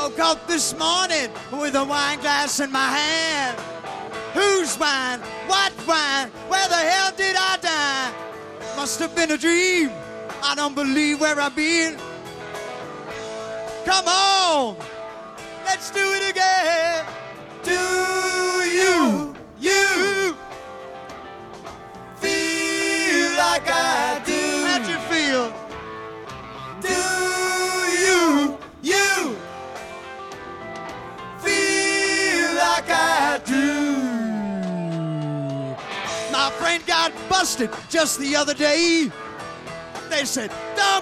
Woke up this morning with a wine glass in my hand. Whose wine? What wine? Where the hell did I die? Must have been a dream. I don't believe where I've been. Come on, let's do it again. Do you feel like I do? How'd you feel? Do you feel like I do? My friend got busted just the other day. They said, don't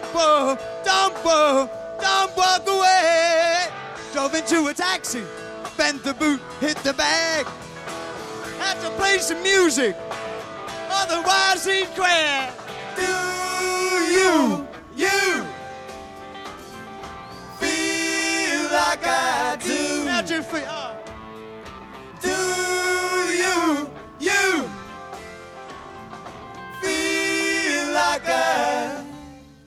walk away. Drove into a taxi, bent the boot, hit the bag. Had to play some music, otherwise he'd crash. Do you feel like I do? How'd you feel? Do you feel like I do?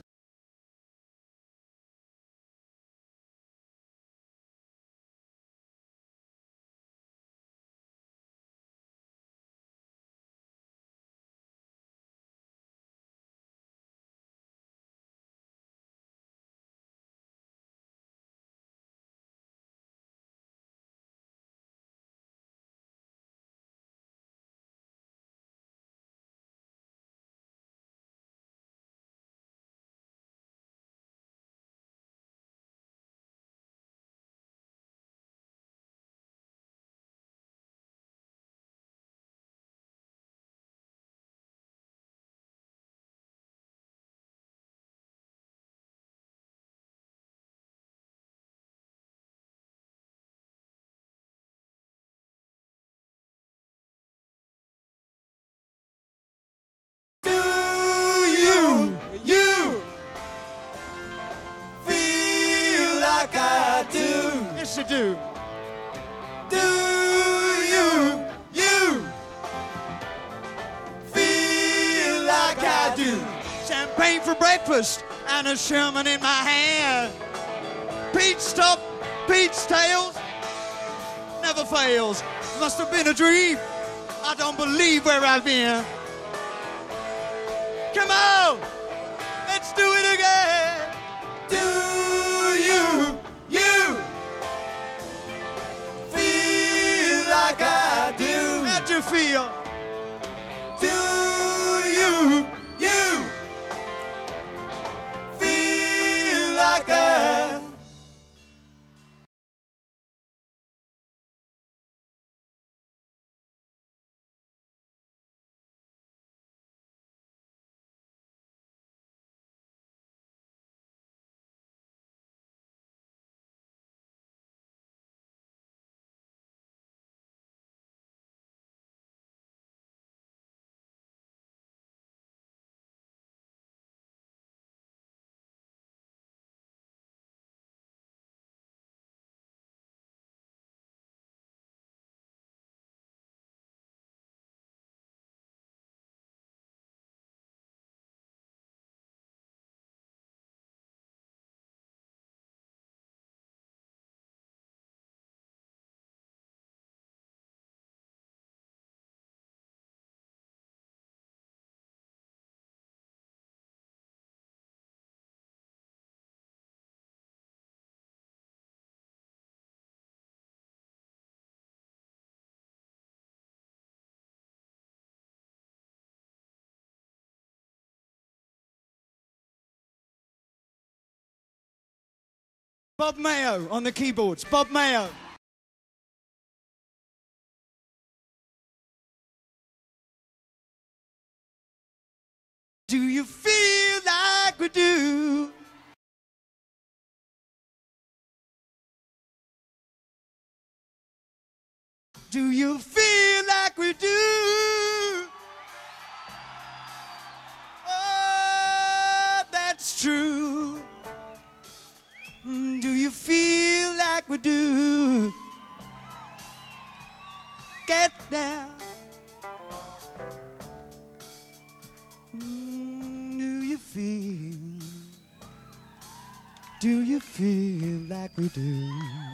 Yes, you do. Do you feel like I do? Champagne for breakfast and a Sherman in my hand. Peach tails, never fails. Must have been a dream. I don't believe where I've been. Come on, let's do it again. Do you feel like I do? How'd you feel? Do you feel like I do? Bob Mayo on the keyboards. Bob Mayo. Do you feel like we do? Do you feel like we do? Oh, that's true. Do you feel like we do? Get down. Do you feel? Do you feel like we do?